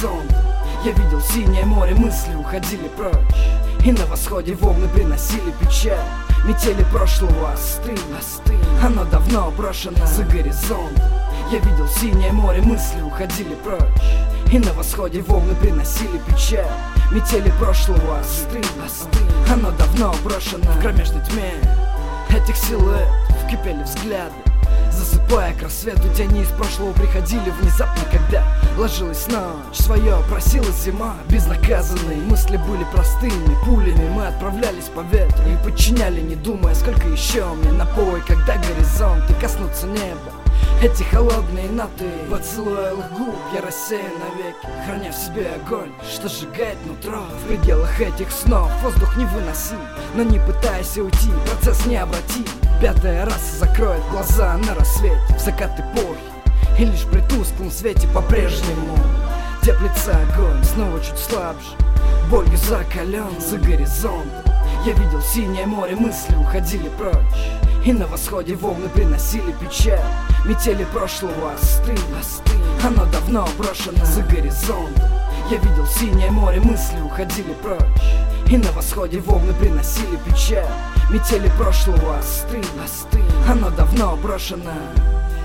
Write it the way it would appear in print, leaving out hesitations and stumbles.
горизонт. Я видел синее море, мысли уходили прочь, и на восходе волны приносили печаль. Метели прошлого остыли, оно давно брошено за горизонт. Я видел синее море, мысли уходили прочь, и на восходе волны приносили печаль. Метели прошлого остыли, оно давно брошено. В кромешной тьме этих силуэтов кипели взгляды, засыпая к рассвету. Тени из прошлого приходили внезапно, когда ложилась ночь. Свое просила зима, безнаказанные мысли были простыми пулями. Мы отправлялись по ветру и подчиняли, не думая, сколько еще мне напой, когда горизонты коснутся неба. Эти холодные ноты, поцелуя их губ, я рассеян навеки, храня в себе огонь, что сжигает нутро. В пределах этих снов воздух невыносим, но не пытайся уйти, процесс необратим. Пятая раса закроет глаза на рассвете, в закат эпохи, и лишь при тусклом свете по-прежнему теплится огонь, снова чуть слабже, болью закален за горизонт. Я видел синее море, мысли уходили прочь, и на восходе волны приносили печаль. Метели прошлого остыли, оно давно брошено за горизонт. Я видел синее море, мысли уходили прочь, и на восходе волны приносили печаль. Метели прошлого остыли, оно давно брошено.